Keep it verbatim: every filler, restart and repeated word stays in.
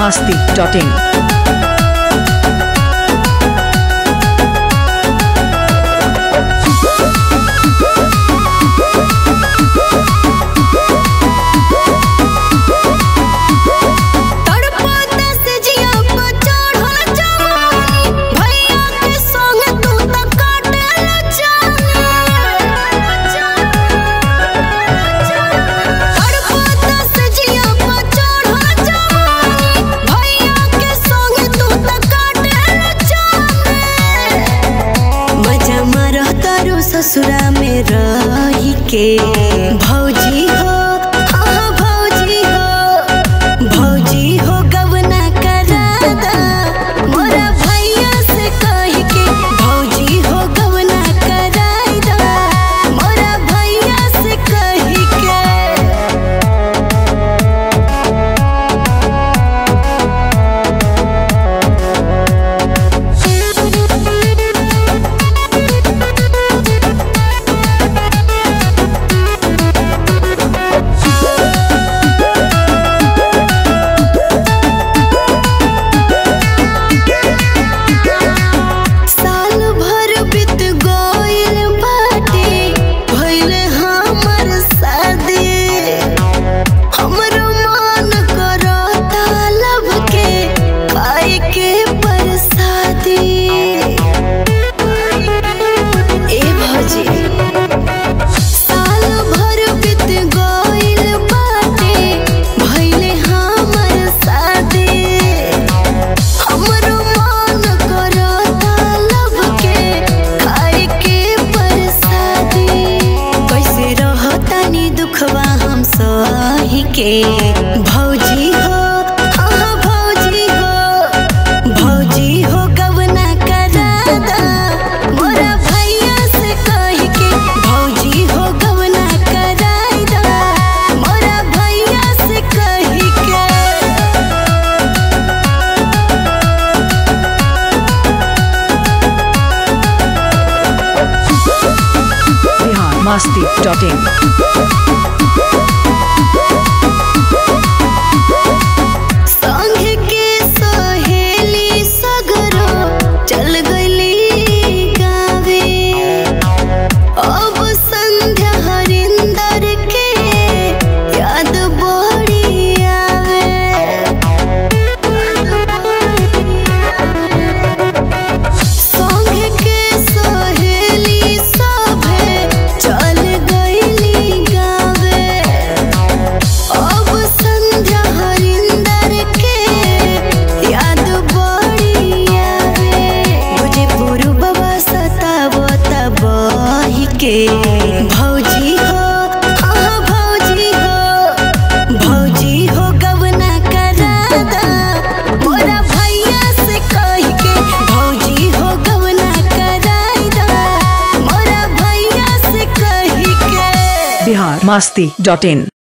masti dot in. ससुरा में रही के भौजी हो हाँ भौजी हो भौजी हो गवना करा दा मोरा भैया से कह के भौजी हो गवना कराई दा मोरा भैया से कह के। के भौजी हो हाँ भौजी हो भौजी हो गवना करा दा मोरा भैया से कह के भौजी हो गवना कराई दा मोरा भैया से कह के। Bihar masti dot in. भौजी हो हाँ भौजी हो भौजी हो गवना करा दा मोरा भैया से कह के भौजी हो गवना कराई दा मोरा भैया से कह के। Bihar masti dot in.